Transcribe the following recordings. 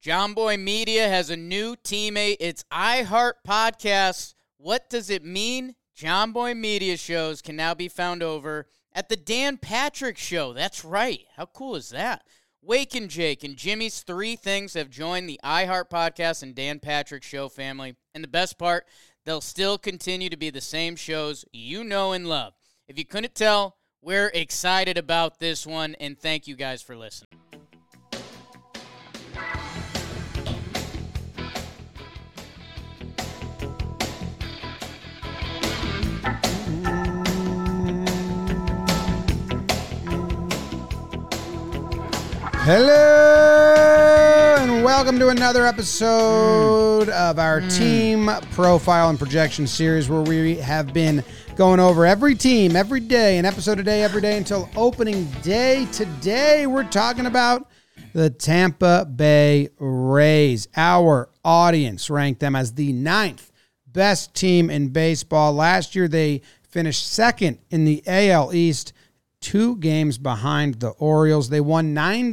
John Boy Media has a new teammate. It's iHeart Podcasts. What does it mean? John Boy Media shows can now be found over at the Dan Patrick Show. That's right. How cool is that? Wake and Jake and Jimmy's Three Things have joined the iHeart Podcast and Dan Patrick Show family. And the best part, they'll still continue to be the same shows you know and love. If you couldn't tell, we're excited about this one, and thank you guys for listening. Hello, and welcome to another episode of our team profile and projection series where we have been going over every team, every day, an episode a day, every day until opening day. Today, we're talking about the Tampa Bay Rays. Our audience ranked them as the 9th best team in baseball. Last year, they finished second in the AL East, 2 games behind the Orioles. They won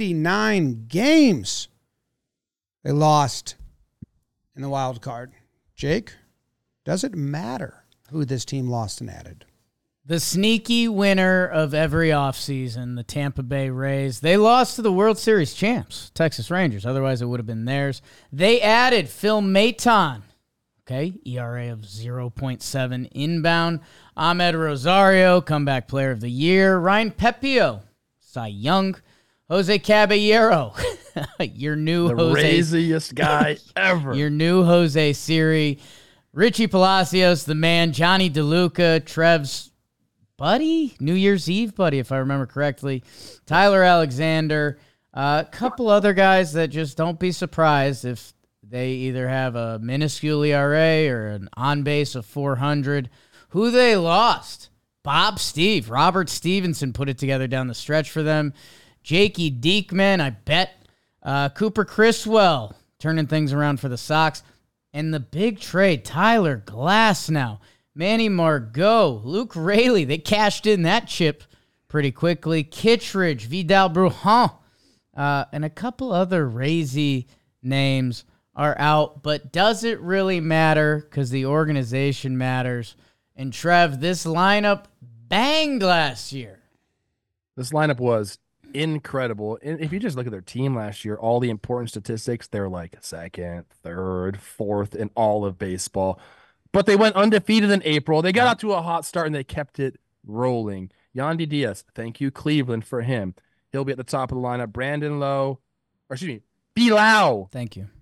99 games. They lost in the wild card. Jake, does it matter who this team lost and added? The sneaky winner of every offseason, the Tampa Bay Rays. They lost to the World Series champs, Texas Rangers. Otherwise, it would have been theirs. They added Phil Maton. Okay, ERA of 0.7 inbound. Ahmed Rosario, comeback player of the year. Ryan Pepio, Cy Young. Jose Caballero, your new the Jose. The raziest guy ever. Your new Jose Siri. Richie Palacios, the man. Johnny DeLuca, Trev's buddy. New Year's Eve buddy, if I remember correctly. Tyler Alexander. A couple other guys that just don't be surprised if they either have a minuscule ERA or an on-base of 400. Who they lost? Bob Steve. Robert Stevenson put it together down the stretch for them. Jakey Diekman, I bet. Cooper Criswell turning things around for the Sox. And the big trade, Tyler Glasnow, Manny Margot, Luke Raley. They cashed in that chip pretty quickly. Kittredge, Vidal Brujan, and a couple other Razy names are out, but does it really matter? Because the organization matters. And Trev, this lineup banged last year. This lineup was incredible. And if you just look at their team last year, all the important statistics, they're like second, third, fourth in all of baseball. But they went undefeated in April. They got out to a hot start and they kept it rolling. Yandy Diaz, thank you, Cleveland, for him. He'll be at the top of the lineup. Brandon Lowe, or excuse me, Bilal. Thank you.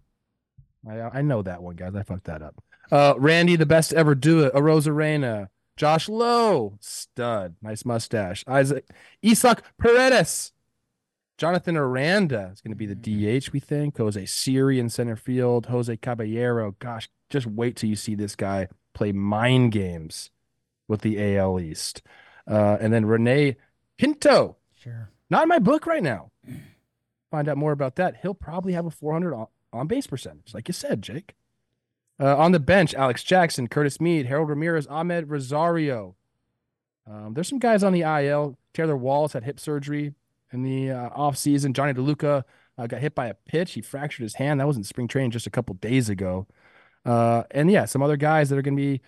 I know that one, guys. I fucked that up. Randy, the best to ever do it. Arozarena. Josh Lowe, stud. Nice mustache. Isak Paredes. Jonathan Aranda is going to be the DH, we think. Jose Siri in center field. Jose Caballero. Gosh, just wait till you see this guy play mind games with the AL East. And then Rene Pinto. Sure. Not in my book right now. Find out more about that. He'll probably have a 400 on-base percentage, like you said, Jake. On the bench, Alex Jackson, Curtis Mead, Harold Ramirez, Ahmed Rosario. There's some guys on the IL. Taylor Wallace had hip surgery in the offseason. Johnny DeLuca got hit by a pitch. He fractured his hand. That was in spring training just a couple days ago. And, yeah, some other guys that are going to be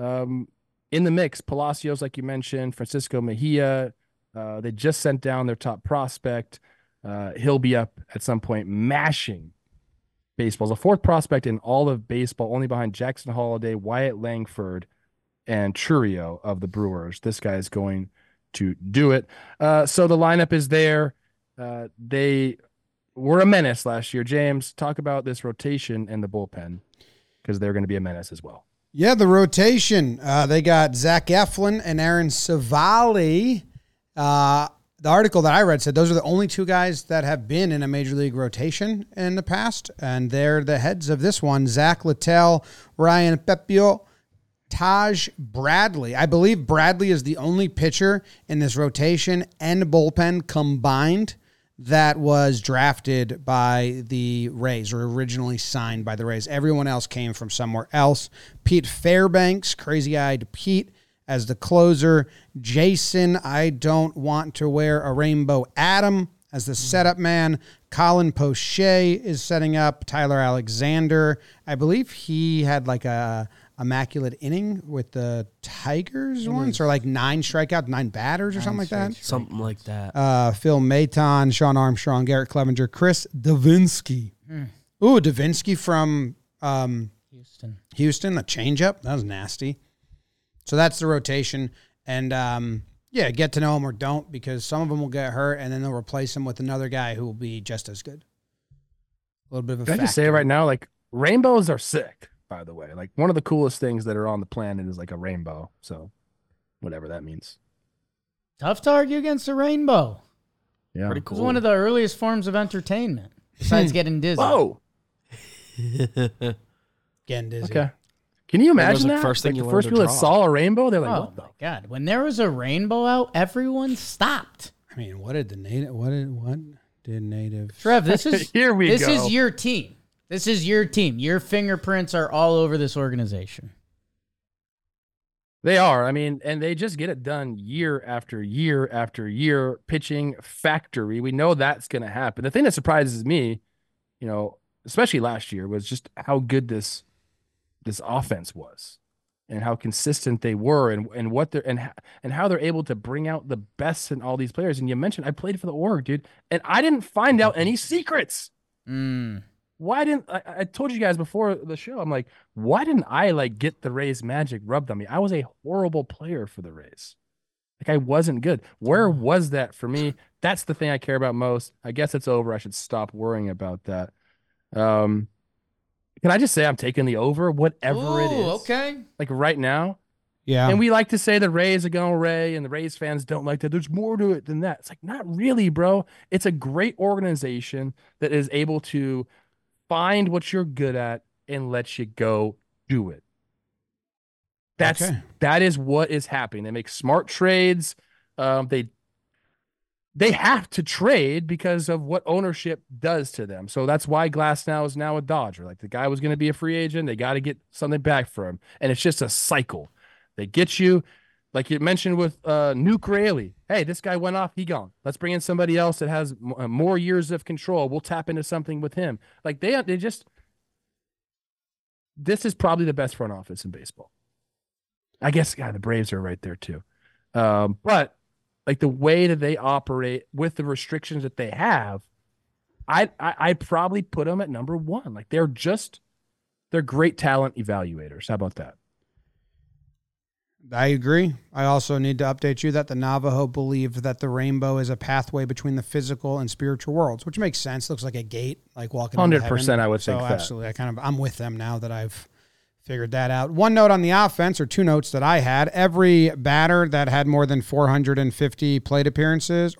in the mix. Palacios, like you mentioned, Francisco Mejia. They just sent down their top prospect. He'll be up at some point mashing baseball. The 4th prospect in all of baseball, only behind Jackson Holliday, Wyatt Langford, and Churio of the Brewers. This guy is going to do it. So the lineup is there. They were a menace last year. James, talk about this rotation and the bullpen because they're going to be a menace as well. Yeah, the rotation. They got Zach Eflin and Aaron Savali. The article that I read said those are the only 2 guys that have been in a major league rotation in the past, and they're the heads of this one. Zach Littell, Ryan Pepio, Taj Bradley. I believe Bradley is the only pitcher in this rotation and bullpen combined that was drafted by the Rays or originally signed by the Rays. Everyone else came from somewhere else. Pete Fairbanks, crazy-eyed Pete, as the closer. Jason, I don't want to wear a rainbow Adam, as the setup man. Colin Poche is setting up. Tyler Alexander, I believe he had like a immaculate inning with the Tigers once, or like 9 strikeouts, 9 batters or something like that. Something like that. Phil Maton, Sean Armstrong, Garrett Clevenger, Chris Davinsky. Ooh, Davinsky from Houston, the changeup. That was nasty. So that's the rotation. And yeah, get to know them or don't, because some of them will get hurt and then they'll replace them with another guy who will be just as good. A little bit of a Can I just say right now, like, rainbows are sick, by the way. Like, one of the coolest things that are on the planet is like a rainbow. So whatever that means. Tough to argue against a rainbow. Yeah. Pretty It cool. was one of the earliest forms of entertainment, besides getting dizzy. Whoa. Getting dizzy. Okay. Can you imagine the that? first thing Like, you the learned first to people that draw. saw a rainbow, they're like, Oh what the? my God. When there was a rainbow out, everyone stopped. I mean, what did native? Trev, this is Here we this go. is your team. This is your team. Your fingerprints are all over this organization. They are. I mean, and they just get it done year after year after year. Pitching factory. We know that's going to happen. The thing that surprises me, you know, especially last year, was just how good this offense was, and how consistent they were, and what they're and how they're able to bring out the best in all these players. And you mentioned I played for the org, dude, and I didn't find out any secrets. Why didn't I told you guys before the show? I'm like, why didn't I like get the Rays magic rubbed on me? I was a horrible player for the Rays. Like, I wasn't good. Where was that for me? That's the thing I care about most. I guess it's over. I should stop worrying about that. Can I just say I'm taking the over, whatever it is? Okay. Like right now. Yeah. And we like to say the Rays are going Ray, and the Rays fans don't like that. There's more to it than that. It's like, not really, bro. It's a great organization that is able to find what you're good at and let you go do it. That is what is happening. They make smart trades. They have to trade because of what ownership does to them. So that's why Glasnow is now a Dodger. Like, the guy was going to be a free agent. They got to get something back for him. And it's just a cycle. They get you, like you mentioned with Nuke Raley. Hey, this guy went off. He gone. Let's bring in somebody else that has more years of control. We'll tap into something with him. Like, they just, this is probably the best front office in baseball. I guess, God, the Braves are right there too. But like, the way that they operate with the restrictions that they have, I probably put them at number 1. Like, they're great talent evaluators. How about that? I agree. I also need to update you that the Navajo believe that the rainbow is a pathway between the physical and spiritual worlds, which makes sense. Looks like a gate, like walking. 100%, I would think that. Absolutely, I'm with them now that I've figured that out. One note on the offense, or 2 notes that I had: every batter that had more than 450 plate appearances,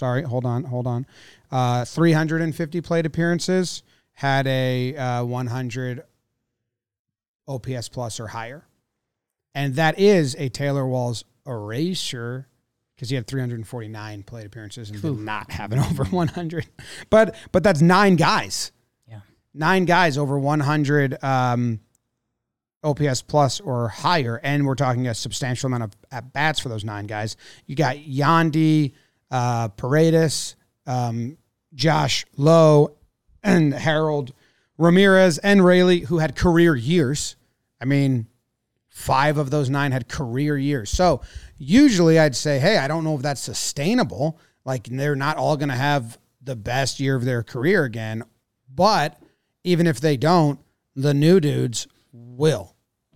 350 plate appearances had a 100 OPS plus or higher. And that is a Taylor Walls erasure, because he had 349 plate appearances and did not have an over 100. But that's 9 guys. Yeah. 9 guys over 100 OPS plus or higher, and we're talking a substantial amount of at-bats for those 9 guys. You got Yandy, Paredes, Josh Lowe, and Harold Ramirez, and Raley, who had career years. I mean, 5 of those 9 had career years. So usually I'd say, hey, I don't know if that's sustainable. Like, they're not all going to have the best year of their career again. But even if they don't, the new dudes will.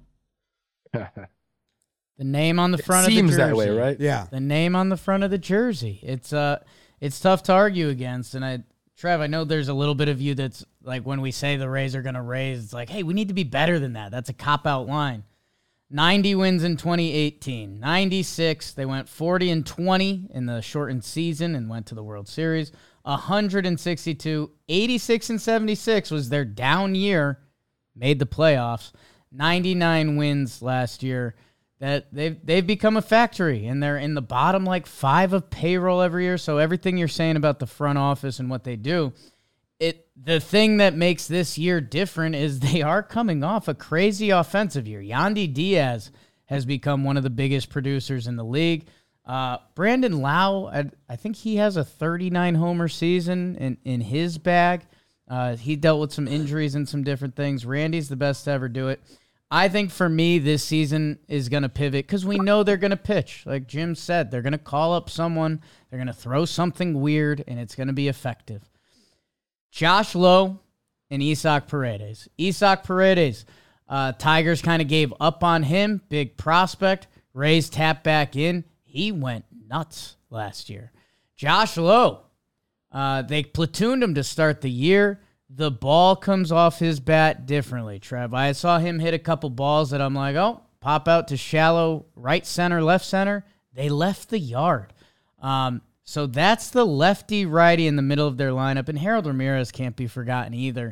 The name on the front of the Seems jersey. that way, right? Yeah. The name on the front of the jersey. It's tough to argue against. And Trev, I know there's a little bit of you that's like, when we say the Rays are going to raise, it's like, hey, we need to be better than that. That's a cop-out line. 90 wins in 2018. 96, they went 40-20 in the shortened season and went to the World Series. 162, 86 and 76 was their down year, made the playoffs. 99 wins last year. That they've become a factory, and they're in the bottom like 5 of payroll every year. So everything you're saying about the front office and what they do, the thing that makes this year different is they are coming off a crazy offensive year. Yandy Diaz has become one of the biggest producers in the league. Brandon Lau, I think he has a 39 homer season in his bag. He dealt with some injuries and some different things. Randy's the best to ever do it. I think for me, this season is going to pivot because we know they're going to pitch. Like Jim said, they're going to call up someone, they're going to throw something weird, and it's going to be effective. Josh Lowe and Isaac Paredes. Isaac Paredes, Tigers kind of gave up on him, big prospect. Rays tapped back in. He went nuts last year. Josh Lowe, they platooned him to start the year. The ball comes off his bat differently, Trev. I saw him hit a couple balls that I'm like, oh, pop out to shallow right center, left center. They left the yard. So that's the lefty-righty in the middle of their lineup, and Harold Ramirez can't be forgotten either.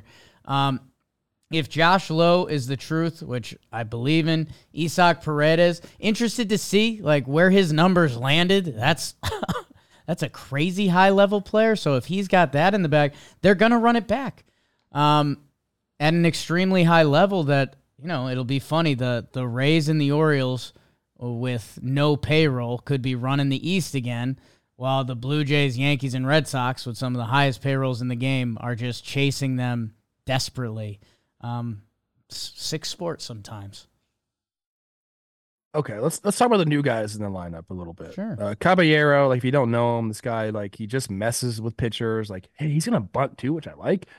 If Josh Lowe is the truth, which I believe in, Isaac Paredes, interested to see like where his numbers landed. That's that's a crazy high-level player. So if he's got that in the bag, they're going to run it back at an extremely high level that, you know, it'll be funny. The Rays and the Orioles with no payroll could be running the East again, while the Blue Jays, Yankees, and Red Sox, with some of the highest payrolls in the game, are just chasing them desperately. Sick sport sometimes. Okay, let's talk about the new guys in the lineup a little bit. Sure. Caballero, like if you don't know him, this guy, like he just messes with pitchers. Like, hey, he's gonna bunt too, which I like.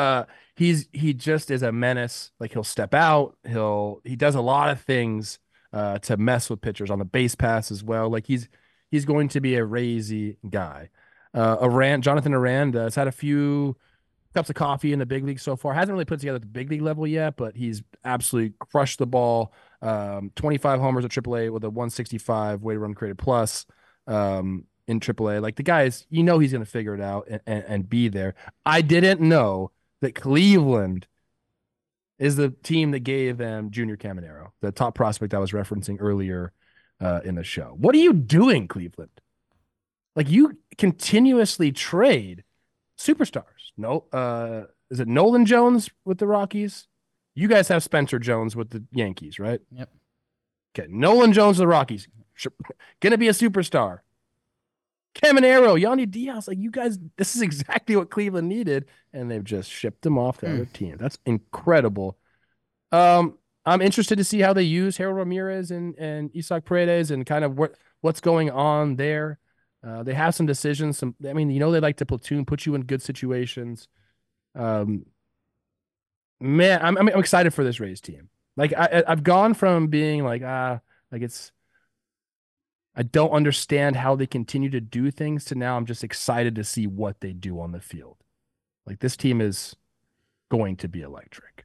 He just is a menace. Like he'll step out. He does a lot of things to mess with pitchers on the base pass as well. Like he's going to be a crazy guy. Jonathan Arand has had a few cups of coffee in the big league so far. Hasn't really put together at the big league level yet, but he's absolutely crushed the ball. 25 homers at AAA with a 165 weighted run created plus in AAA. Like the guy is, you know, he's going to figure it out and be there. I didn't know that Cleveland is the team that gave them Junior Caminero, the top prospect I was referencing earlier in the show. What are you doing, Cleveland? Like you continuously trade superstars. No, is it Nolan Jones with the Rockies? You guys have Spencer Jones with the Yankees, right? Yep. Okay, Nolan Jones, the Rockies, gonna be a superstar. Caminero, Yandy Diaz, like you guys, this is exactly what Cleveland needed, and they've just shipped him off to other team. That's incredible. I'm interested to see how they use Harold Ramirez and Isaac Paredes and kind of what's going on there. They have some decisions. They like to platoon, put you in good situations. Man, I'm excited for this Rays team. Like I've gone from being like I don't understand how they continue to do things to now I'm just excited to see what they do on the field. Like this team is going to be electric.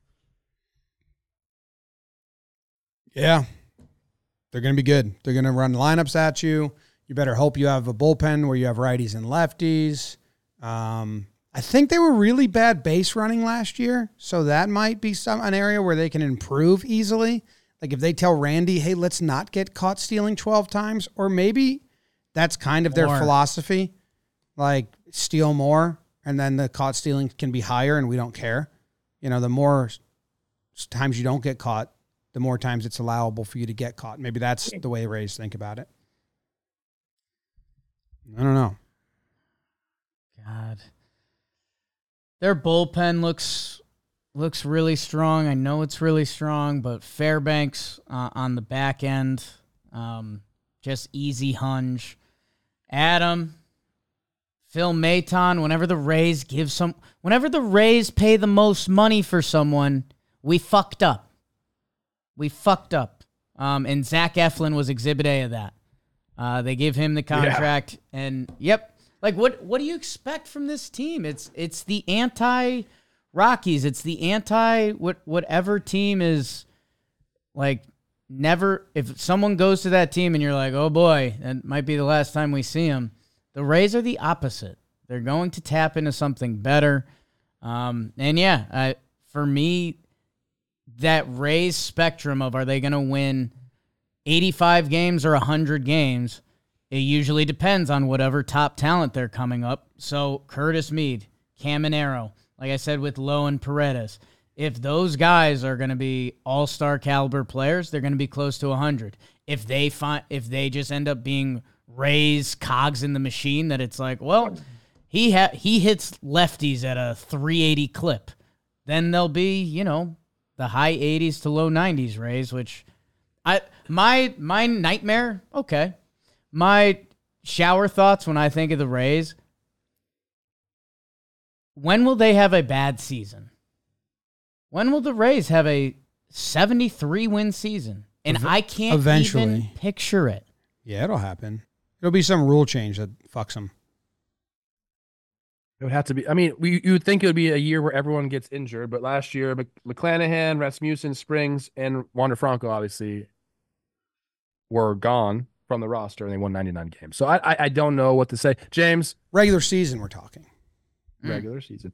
Yeah. They're going to be good. They're going to run lineups at you. You better hope you have a bullpen where you have righties and lefties. I think they were really bad base running last year, so that might be an area where they can improve easily. Like if they tell Randy, hey, let's not get caught stealing 12 times, or maybe that's kind of their philosophy, like steal more, and then the caught stealing can be higher and we don't care. You know, the more times you don't get caught, the more times it's allowable for you to get caught. Maybe that's the way Rays think about it. I don't know. God. Their bullpen looks really strong. I know it's really strong, but Fairbanks on the back end, just easy hunch. Adam, Phil Maton, whenever the Rays pay the most money for someone, we fucked up. And Zach Eflin was exhibit A of that. They give him the contract, and yep. Like, what do you expect from this team? It's the anti-Rockies. It's the whatever team is, like, never... If someone goes to that team and you're like, oh, boy, that might be the last time we see them, the Rays are the opposite. They're going to tap into something better. For me, that Rays spectrum of are they going to win 85 games or 100 games... It usually depends on whatever top talent they're coming up. So Curtis Mead, Caminero, like I said with Lowe and Paredes, if those guys are going to be all-star caliber players, they're going to be close to 100. If they just end up being Rays cogs in the machine that it's like, well, he hits lefties at a 380 clip. Then there'll be, the high 80s to low 90s Rays, which my nightmare, okay. My shower thoughts when I think of the Rays, when will they have a bad season? When will the Rays have a 73-win season? And I can't even picture it. Yeah, it'll happen. It'll be some rule change that fucks them. It would have to be. I mean, you would think it would be a year where everyone gets injured, but last year, McClanahan, Rasmussen, Springs, and Wander Franco obviously were gone from the roster, and they won 99 games. So I don't know what to say. James? Regular season, we're talking. Regular season.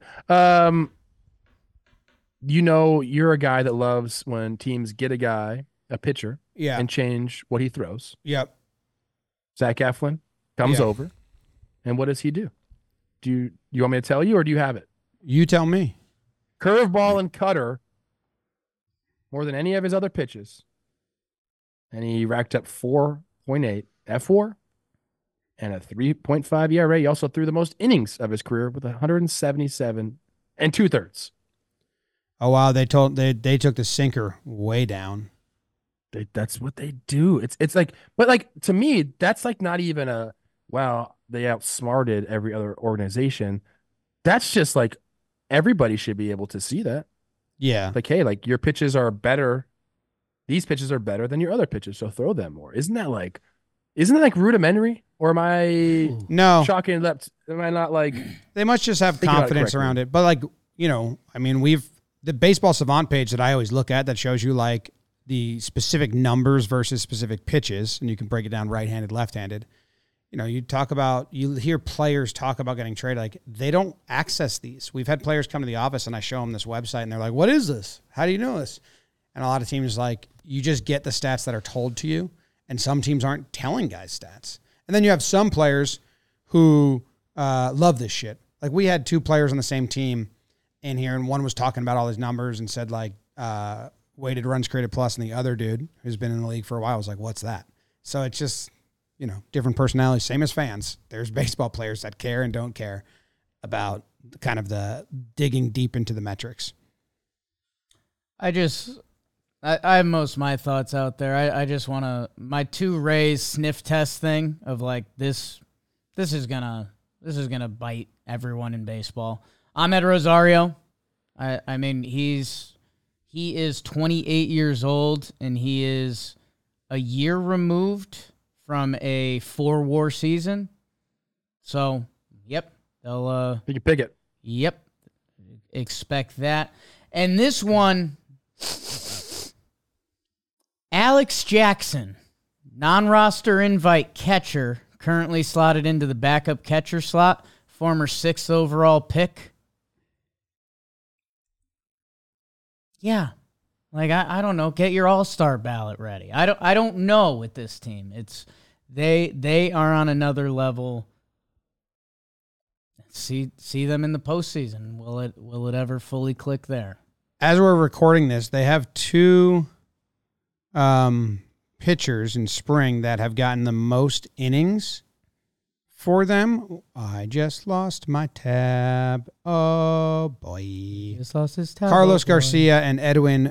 You're a guy that loves when teams get a pitcher, and change what he throws. Yep. Zach Eflin comes over, and what does he do? Do you want me to tell you, or do you have it? You tell me. Curveball and cutter more than any of his other pitches. And he racked up 4.8 F4 and a 3.5 ERA. He also threw the most innings of his career with 177 and 2/3. Oh wow, they took the sinker way down. That's what they do. It's like, but like to me, that's like not even a wow. They outsmarted every other organization. That's just like everybody should be able to see that. Yeah. Like, hey, like your pitches are better. These pitches are better than your other pitches, so throw them more. Isn't that like rudimentary? Or am I shocking? Am I not like? They must just have confidence around it. But like, I mean, the Baseball Savant page that I always look at that shows you like the specific numbers versus specific pitches, and you can break it down right-handed, left-handed. You hear players talk about getting traded. Like, they don't access these. We've had players come to the office and I show them this website and they're like, what is this? How do you know this? And a lot of teams, like, you just get the stats that are told to you, and some teams aren't telling guys stats. And then you have some players who love this shit. Like, we had 2 players on the same team in here, and one was talking about all his numbers and said, like, weighted runs created plus, and the other dude who's been in the league for a while was like, what's that? So it's just, different personalities, same as fans. There's baseball players that care and don't care about kind of the digging deep into the metrics. I have most of my thoughts out there. I just want to, my 2 Rays sniff test thing of like this is gonna bite everyone in baseball. Ahmed Rosario, I mean he is 28 years old and he is a year removed from a 4-WAR season. So, yep, they'll you can pick it. Yep, expect that. And this one, Alex Jackson, non-roster invite catcher, currently slotted into the backup catcher slot, former 6th overall pick. Yeah. Like, I don't know, get your all-star ballot ready. I don't know with this team. It's they are on another level. See them in the postseason. Will it ever fully click there? As we're recording this, they have 2 pitchers in spring that have gotten the most innings for them. I just lost my tab. Oh boy. Just lost his tab. Carlos Garcia and Edwin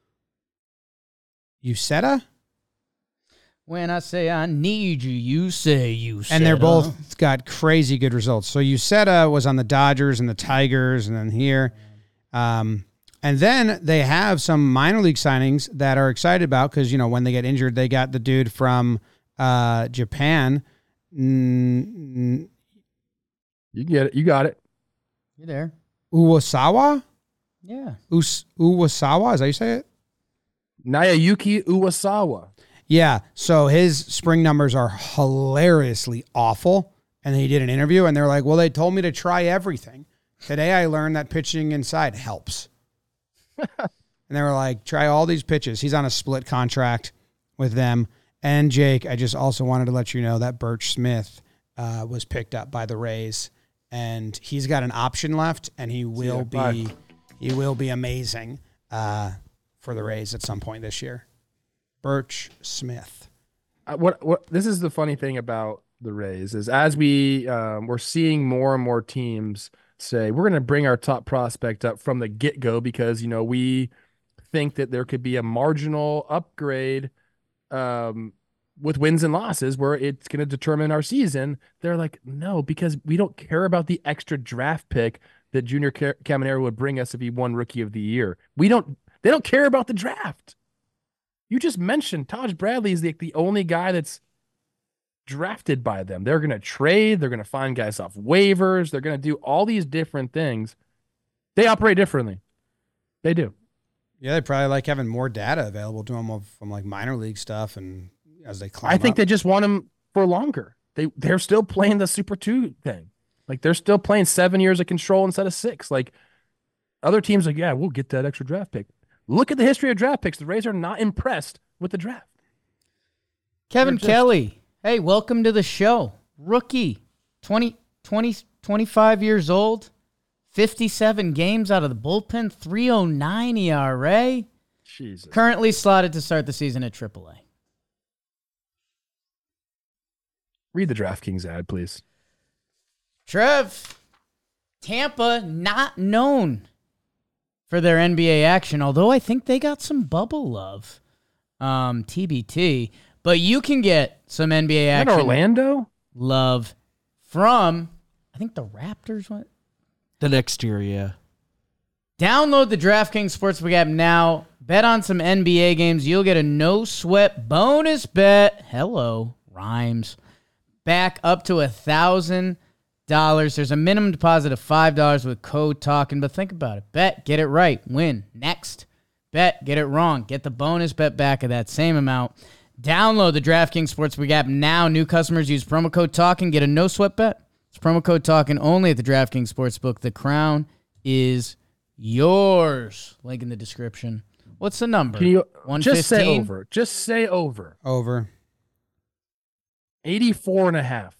Uceta? When I say I need you, you say Uceta. And they're both got crazy good results. So Uceta was on the Dodgers and the Tigers and then here. And then they have some minor league signings that are excited about because, when they get injured, they got the dude from Japan. You get it. You got it. You're there. Uwasawa? Yeah. Uwasawa? Is that how you say it? Nayayuki Uwasawa. Yeah. So his spring numbers are hilariously awful. And he did an interview and they're like, well, they told me to try everything. Today I learned that pitching inside helps. And they were like, try all these pitches. He's on a split contract with them. And Jake, I just also wanted to let you know that Birch Smith was picked up by the Rays, and he's got an option left, and he will be amazing for the Rays at some point this year. Birch Smith. What this is the funny thing about the Rays is as we're seeing more and more teams say we're going to bring our top prospect up from the get-go because we think that there could be a marginal upgrade with wins and losses where it's going to determine our season. They're like, no, because we don't care about the extra draft pick that Junior Caminero would bring us if he won Rookie of the Year. They don't care about the draft. You just mentioned Taj Bradley is the only guy that's drafted by them. They're going to trade. They're going to find guys off waivers. They're going to do all these different things. They operate differently. They do. Yeah, they probably like having more data available to them from like minor league stuff and as they climb I think up. they just want him for longer. They're still playing the Super 2 thing. Like they're still playing 7 years of control instead of 6. Like other teams like, yeah, we'll get that extra draft pick. Look at the history of draft picks. The Rays are not impressed with the draft. Kevin Kelly, hey, welcome to the show. Rookie, 25 years old, 57 games out of the bullpen, 3.09 ERA. Jesus. Currently slotted to start the season at AAA. Read the DraftKings ad, please. Trev, Tampa not known for their NBA action, although I think they got some bubble love. TBT. But you can get some NBA action. Orlando? Love from, I think the Raptors went. The next year, yeah. Download the DraftKings Sportsbook app now. Bet on some NBA games. You'll get a no-sweat bonus bet. Hello, rhymes. Back up to $1,000. There's a minimum deposit of $5 with code TALKING, but think about it. Bet, get it right, win. Next. Bet, get it wrong. Get the bonus bet back of that same amount. Download the DraftKings Sportsbook app now. New customers use promo code TALKING. Get a no-sweat bet. It's promo code TALKING only at the DraftKings Sportsbook. The crown is yours. Link in the description. What's the number? Can you 115? just say over? Just say over. Over. 84.5.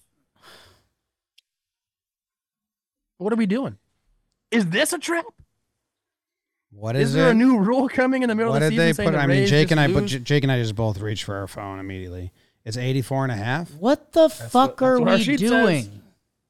What are we doing? Is this a trap? What Is there a new rule coming in the middle What of the did season? they put? I mean, Jake and I just both reached for our phone immediately. It's 84.5. What the fuck are what our we sheet doing? says.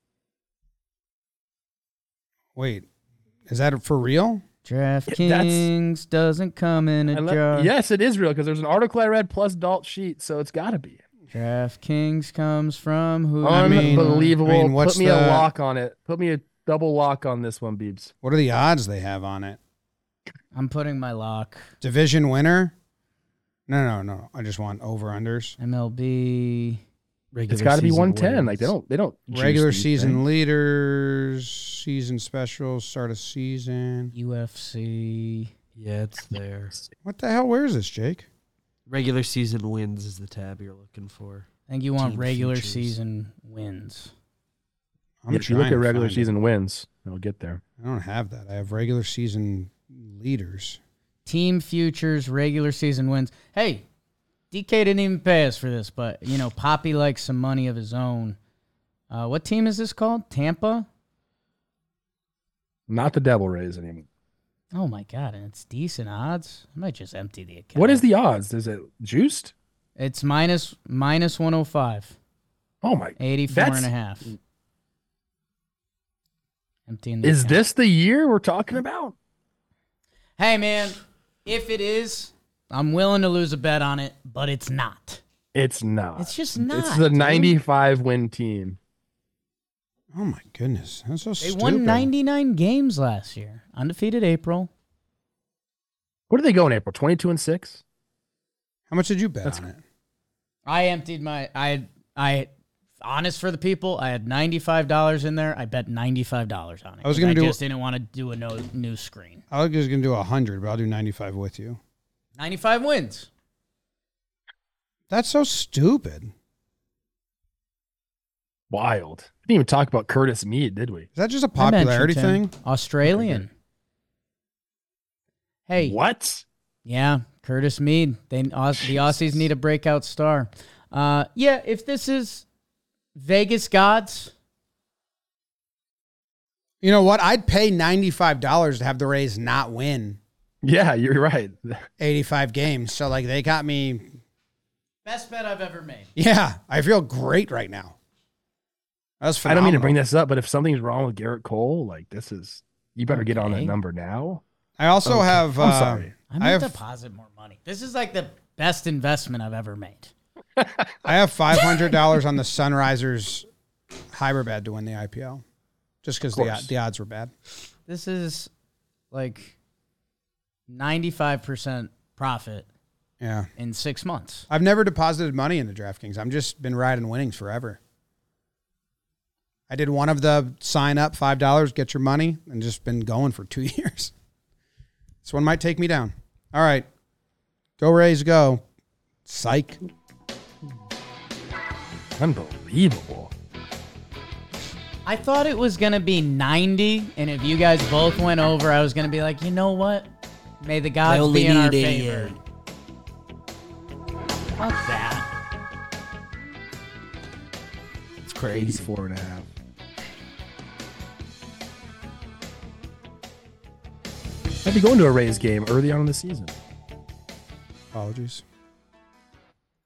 Wait, is that for real? DraftKings doesn't come in a jar. Yes, it is real because there's an article I read plus Dalt sheet, so it's got to be. DraftKings comes from who? Unbelievable. I mean, what's Put me a the- lock on it. Put me a double lock on this one, Beebs. What are the odds they have on it? I'm putting my lock. Division winner? No. I just want over-unders. MLB. It's got to be 110. Like they don't Regular juice these season things. leaders, season specials, start of season. UFC. Yeah, it's there. What the hell? Where is this, Jake? Regular season wins is the tab you're looking for. I think you want Team regular features. season wins. I'm If you look trying at to regular find it. season wins, it'll get there. I don't have that. I have regular season leaders. Team futures, regular season wins. Hey, DK didn't even pay us for this, but, Poppy likes some money of his own. What team is this called? Tampa? Not the Devil Rays anymore. Oh, my God, and it's decent odds. I might just empty the account. What is the odds? Is it juiced? It's minus 105. Oh my! 84.5. Emptying the Is account. this the year we're talking about? Hey, man, if it is, I'm willing to lose a bet on it, but it's not. It's not. It's just not. It's the dude. 95 win team. Oh my goodness, that's so They stupid. won 99 games last year. Undefeated April. What did they go in April? 22-6. How much did you bet on it? I emptied my. I honest for the people. I had $95 in there. I bet $95 on it. I was gonna do- just didn't want to do a new screen. I was gonna do 100, but I'll do 95 with you. 95 wins. That's so stupid. Wild. We didn't even talk about Curtis Mead, did we? Is that just a I mentioned popularity him. thing? Australian. Hey. What? Yeah, Curtis Mead. The Aussies need a breakout star. Yeah, if this is Vegas gods, You know what? I'd pay $95 to have the Rays not win Yeah, you're right. 85 games. So, like, they got me. best bet I've ever made. Yeah, I feel great right now. That's I phenomenal. don't mean to bring this up, but if something's wrong with Garrett Cole, like this is, you better get on that Okay. number now. I also Okay. have. I'm sorry. I I might have deposit more money. This is like the best investment I've ever made. I have $500 on the Sunrisers Hyperbad to win the IPL, just because course. the odds were bad. This is like 95% profit Yeah, in 6 months. I've never deposited money into DraftKings. I've just been riding winnings forever. I did one of the sign up $5, get your money, and just been going for 2 years. This one might take me down. All right, go Rays, go! Psych. Unbelievable. I thought it was going to be 90, and if you guys both went over, I was going to be like, you know what? May the gods be in our favor. Fuck that. It's crazy. 84.5. I'd be going to a Rays game early on in the season. Apologies.